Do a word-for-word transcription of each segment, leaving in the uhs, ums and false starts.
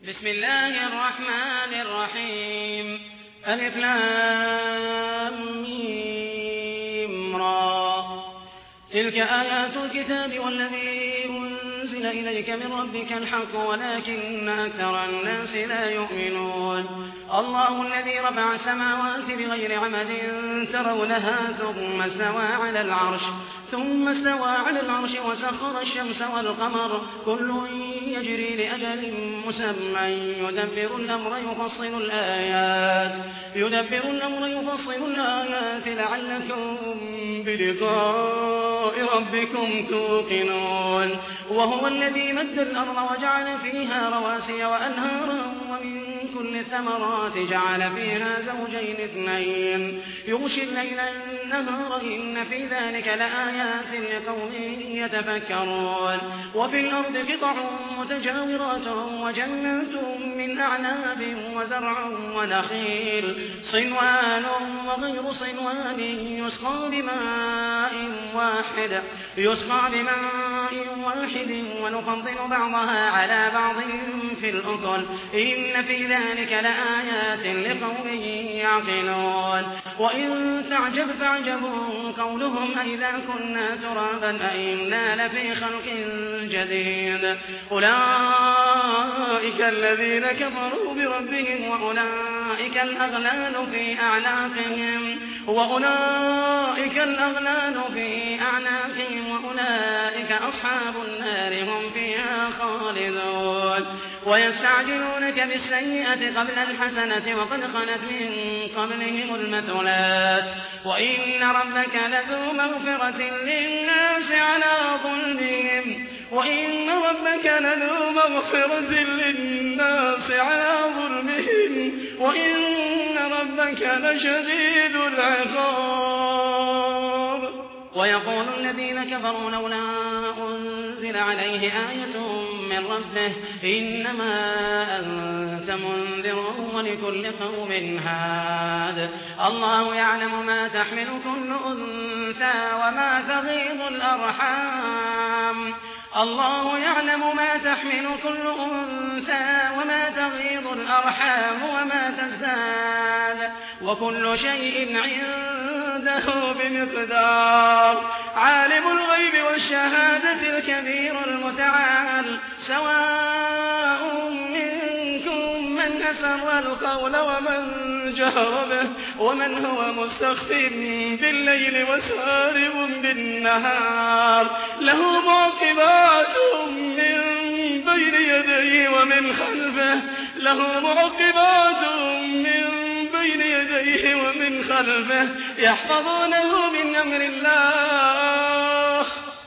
بسم الله الرحمن الرحيم ألف لام ميم را تلك آيات الكتاب والذي أنزل إليك من ربك الحق ولكن أكثر الناس لا يؤمنون الله الذي رفع السماوات بغير عمد ترونها ثم استوى على العرش ثم استوى على العرش وسخر الشمس والقمر كل يجري لأجل مسمى يدبر الأمر يفصل الآيات يدبر الأمر يفصل الآيات لعلكم بلقاء ربكم توقنون وهو الذي مد الأرض وجعل فيها رواسي وأنهارا ومن كل الثمرات جعل فيها زوجين اثنين يغشي الليل النهار إن في ذلك لآيات لقوم يتفكرون وفي الأرض قطع متجاورات وجنات من أعناب وزرع ونخيل صنوان وغير صنوان يسقى بماء واحد يسقى بماء واحد ونفضل بعضها على بعض في الأكل إن في ذلك لآيات لقوم يعقلون وإن تعجب فاعجب قولهم أئذا كنا ترابا أئنا لفي خلق جديد أولئك الذين كفروا بربهم وأولئك الأغلال في أعناقهم وأولئك الأغلال في أعناقهم وأولئك أصحاب النار هم فيها خالدون ويستعجلونك بالسيئة قبل الحسنة وقد خلت من قبلهم المثلات وإن ربك لذو مغفرة للناس على ظلمهم وإن ربك لذو مغفرة للناس على ظلمهم وإن ربك لشديد العقاب ويقول الذين كفروا لولا أنزل عليه آية من ربه إنما أنت منذر ولكل قوم هاد الله يعلم ما تحمل كل أنثى وما تغيض الأرحام الله يعلم ما تحمل كل أنثى وما تغيض الأرحام وما تزداد وكل شيء عنده بمقدار عالم الغيب والشهادة الكبير المتعال سواء منكم من أسر القول ومن جهر به ومن هو مستخف بالليل وسارب بالنهار له معقبات من بين يديه ومن خلفه له معقبات من بين يديه ومن خلفه يحفظونه من أمر الله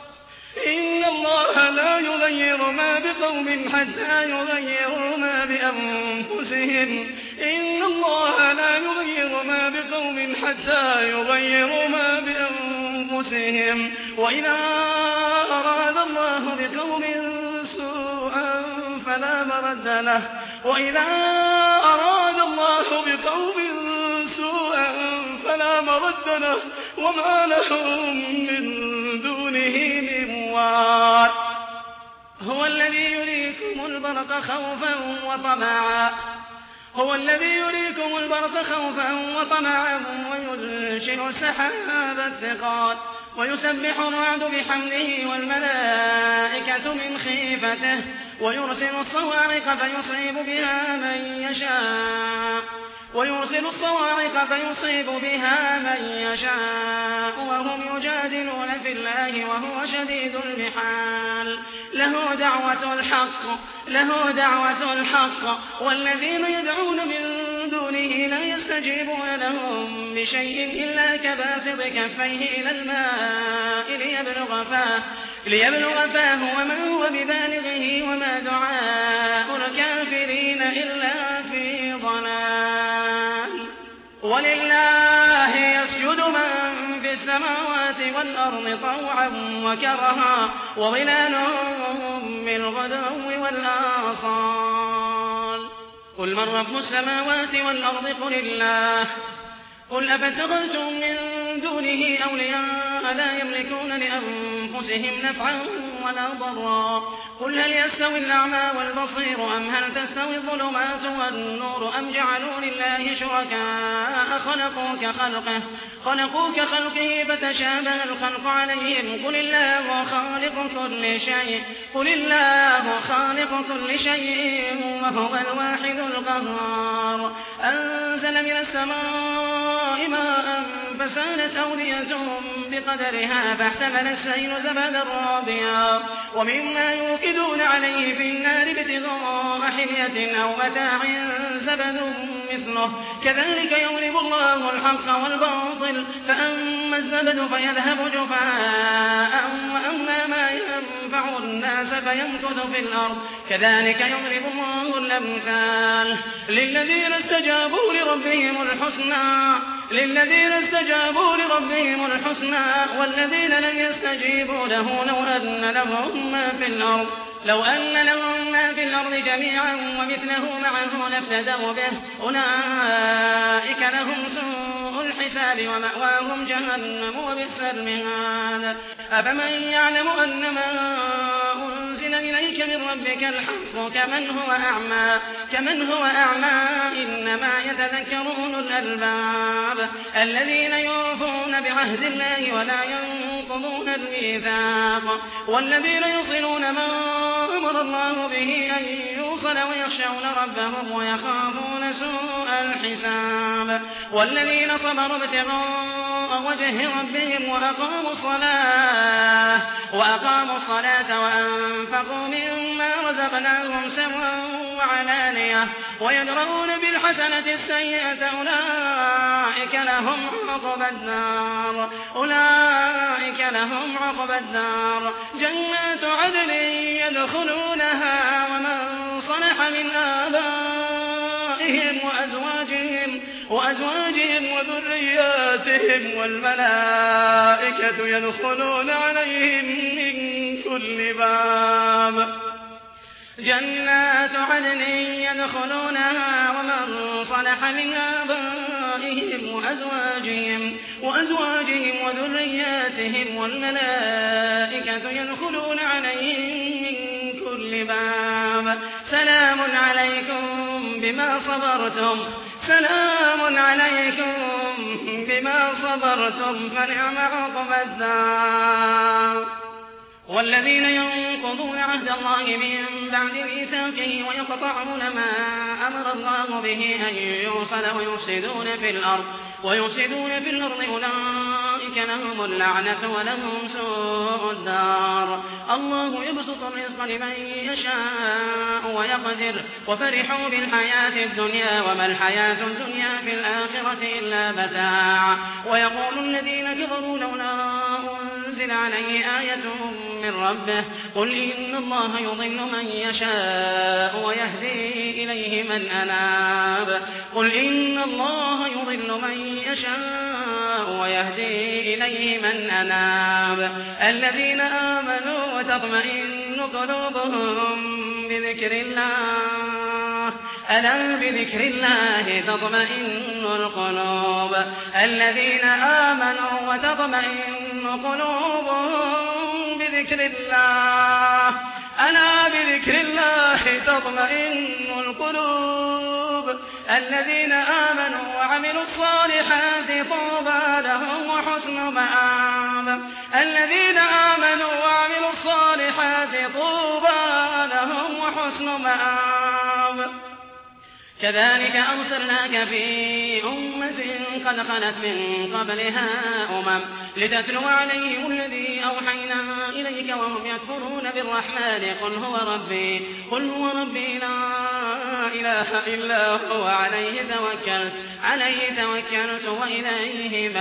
إن الله لا يغير ما بقوم حتى يغيروا ما بأنفسهم إن الله لا يغير ما بقوم حتى يغيروا ما بأنفسهم وإذا أراد الله بقوم سوءا فلا مرد له وإذا أراد الله بقوم سوءا فلا مرد له وما لهم من دونه من وال هو الذي يريكم البرق خوفا وطمعا هو الذي يريكم البرق خوفا وطمعا وينشئ السحاب الثقال ويسبح الرعد بحمده والملائكة من خيفته ويرسل الصواعق فيصيب بها من يشاء ويرسل الصواعق فيصيب بها من يشاء وهم يجادلون في الله وهو شديد المحال له دعوة الحق له دعوة الحق والذين يدعون من دونه لا يستجيبون لهم بشيء إلا كباسط كفيه إلى الماء ليبلغ فاه ليبلغ فاه وما هو ببالغه وما دعاء الكافرين إلا في ضلال ولله يسجد من في السماوات والأرض طوعا وكرها وظلالهم بالغدو والآصال قل من رب السماوات والأرض قل الله قل أفتخذتم من دونه أولياء لا يملكون لأنفسهم نفعا ولا ضرا قل هل يستوي الأعمى والبصير أم هل تستوي الظلمات والنور أم جعلوا لله شركاء خلقوا كخلقه خلقوا كخلقه فتشابه الخلق عليهم قل الله خالق كل شيء قل الله خالق كل شيء وهو الواحد القهار أنزل من السماء ماء فسالت أودية بقدرها فاحتمل السيل زبدا رابيا ومما يوقدون عليه في النار ابتغاء حلية أو متاع زبد مثله كذلك يضرب الله الحق والباطل فأما الزبد فيذهب جفاء وأما ما ينفع الناس فيمكث في الأرض كذلك يضرب الله الأمثال للذين استجابوا لربهم الحسنى للذين استجابوا لربهم الحسنى والذين لم يستجيبوا له لو أن لهم ما في الأرض لو أن لهم ما في الأرض جميعا ومثله معه لافتدوا به أولئك لهم سوء الحساب ومأواهم جهنم وبئس المهاد أفمن يعلم أن ما أنزل إليك من ربك الحق كمن هو أعمى كمن هو أعمى إنما يتذكر أولو الألباب الذين يوفون بعهد الله ولا ينقضون الميثاق والذين يصلون ما أمر الله به أن يوصل ويخشون ربهم ويخافون سوء الحساب والذين صبروا ابتغاء وجه ربهم وأقاموا الصلاة وأقاموا الصلاة وأنفقوا مما رزقناهم سرا وعلانية ويدرؤون بالحسنة السيئة أولئك لهم عقبى الدار أولئك لهم عقبى الدار جنات عدن يدخلونها ومن صلح من آبائهم وأزواجهم وأزواجهم وذرياتهم والملائكة يدخلون عليهم من كل باب جنات عدن يدخلونها ومن صلح من آبائهم وأزواجهم وأزواجهم وذرياتهم والملائكة يدخلون عليهم من كل باب سلام عليكم بما صبرتم سلام عليكم بما صبرتم فنعم عقبى الدار والذين ينقضون عهد الله من بعد ميثاقه ويقطعون ما أمر الله به أن يوصل ويفسدون في الأرض ويفسدون في الأرض أولئك لهم اللعنة ولهم سوء الدار الله يبسط الرزق لمن يشاء ويقدر وفرحوا بالحياة الدنيا وما الحياة الدنيا في الآخرة إلا متاع ويقول الذين كفروا لولا أنزل عليه آية من ربه قل إن الله يضل من يشاء ويهدي إليه من أناب قل إن الله يضل من يشاء ويهدي إليه من أناب الذين آمنوا وتطمئن قلوبهم بذكر الله ألا بذكر الله تطمئن القلوب الذين آمنوا وتطمئن قلوبهم بذكر الله ألا بذكر الله تطمئن القلوب الذين آمنوا وعملوا الصالحات طوبى لهم وحسن مآب الذين آمنوا وعملوا الصالحات طوبى لهم وحسن مآب كذلك أرسلناك في أمة قد خلت من قبلها أمم لتتلو عليهم الذي أوحينا إليك وهم يكفرون بالرحمن قل هو ربي قل هو ربي لا إله إلا هو عليه توكلت عليه توكلت وإليه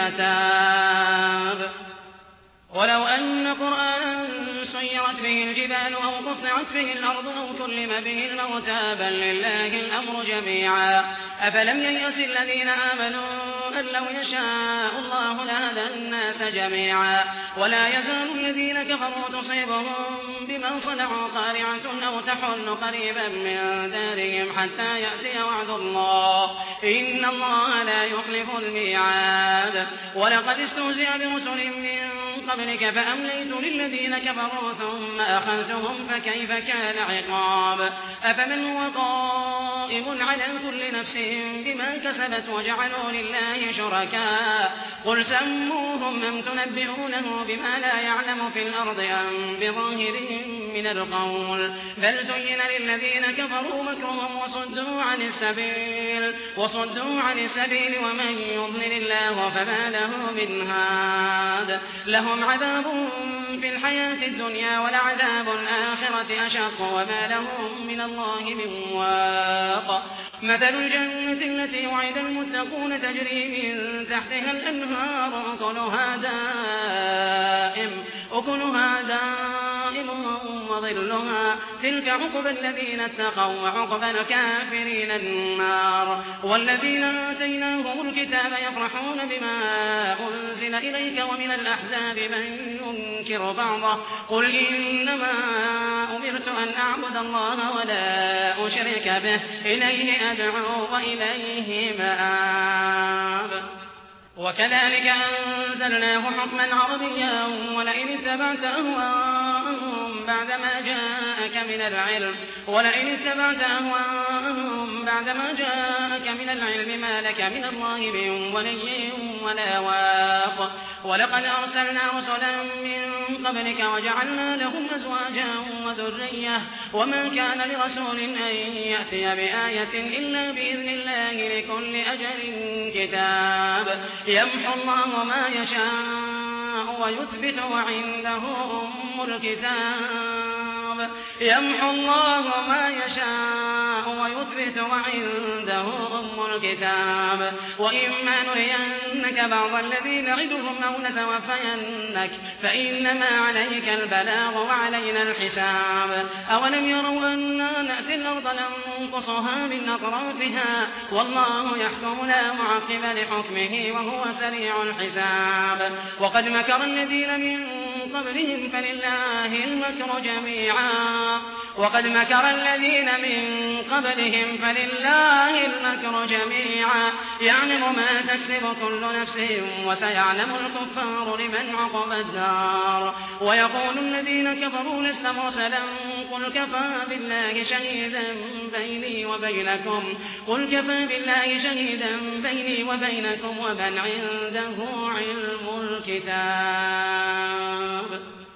متاب ولو أن قرآنا سيرت به الجبال أو قطعت به الأرض أو كلم به الموتى بل لله الأمر جميعا أفلم ييأس الذين آمنوا أن لو يشاء الله لهدى الناس جميعا ولا يزال الذين كفروا تصيبهم بما صنعوا قارعة أو تحل قريبا من دارهم حتى يأتي وعد الله إن الله لا يخلف الميعاد ولقد استهزئ برسل من قبلك فأمليت للذين كفروا ثم أخذتهم فكيف كان عقاب أفمن هو قائم على كل نفس بما كسبت وجعلوا لله شركاء قل سموهم أم تنبئونه بما لا يعلم في الأرض أم بظاهرهم من القول بل زين للذين كفروا مكرهم وصدوا عن السبيل وصدوا عن السبيل ومن يضلل الله فما له من هاد لهم عذاب في الحياة الدنيا ولعذاب الآخرة أشق وما لهم من الله من واق مثل الجنة التي وعد المتقون تجري من تحتها الأنهار أكلها دائم أكلها دائم وظلها تلك عقبى الذين اتقوا وعقبى الكافرين النار والذين آتيناهم الكتاب يفرحون بما أنزل إليك ومن الأحزاب من ينكر بعضه قل إنما أمرت أن أعبد الله ولا أشرك به إليه أدعو وإليه مآب وكذلك أنزلناه حكما عربيا ولئن اتبعت أهواءهم بعدما جاءك من العلم ولئن اتبعت أهواءهم بعدما جاءك من العلم ما لك من الله من ولي ولا واق ولقد أرسلنا رسلا من قبلك وجعلنا لهم أزواجا وذرية وما كان لرسول أن يأتي بآية إلا بإذن الله لكل أجل كتاب يمحو الله ما يشاء ويثبت وعنده أم الكتاب يمحو الله ما يشاء ويثبت وعنده أم الكتاب وإما نرينك بعض الذي نعدهم أو نتوفينك فإنما عليك البلاغ وعلينا الحساب أولم يروا أنا نأتي الأرض ننقصها من أطرافها والله يحكم لا معقب لحكمه وهو سريع الحساب وقد مكر الذين من قبلهم فلله المكر جميعا وقد مكر الذين من قبلهم فلله المكر جميعا يعلم ما تكسب كل نفس وسيعلم الكفار لمن عقب الدار ويقول الذين كفروا لست مرسلا قل كفى بالله شهيدا بيني وبينكم قل كفى بالله شهيدا بيني وبينكم ومن عنده علم الكتاب